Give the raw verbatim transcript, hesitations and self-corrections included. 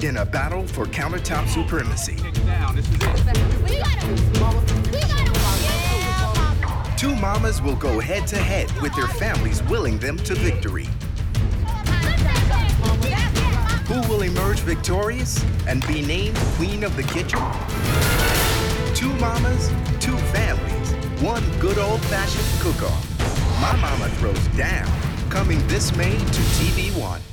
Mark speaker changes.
Speaker 1: in a battle for countertop supremacy.
Speaker 2: Down. This is it.
Speaker 3: We got him! We got him! Yeah, mama!
Speaker 1: Two mamas will go head to head with their families willing them to victory. Who will emerge victorious and be named Queen of the Kitchen? Two mamas, two families, one good old-fashioned cook-off. My Mama Throws Down, coming this May to T V One.